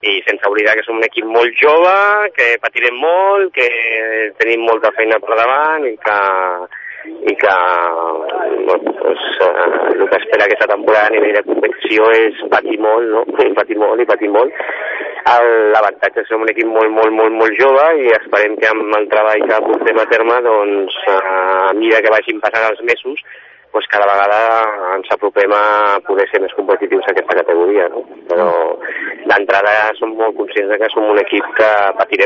i sense oblidar que som un equip molt jove, que patirem molt, que tenim molta feina per davant i que el que espera aquesta temporada a nivell de competició és patir molt, no? Patir molt. L'avantatge és que som un equip molt jove i esperem que amb el treball que portem a terme, doncs, a mesura que vagin passant els mesos, doncs cada vegada ens apropem a poder ser més competitius a aquesta categoria, no? Però d'entrada som molt conscients que som un equip que patirem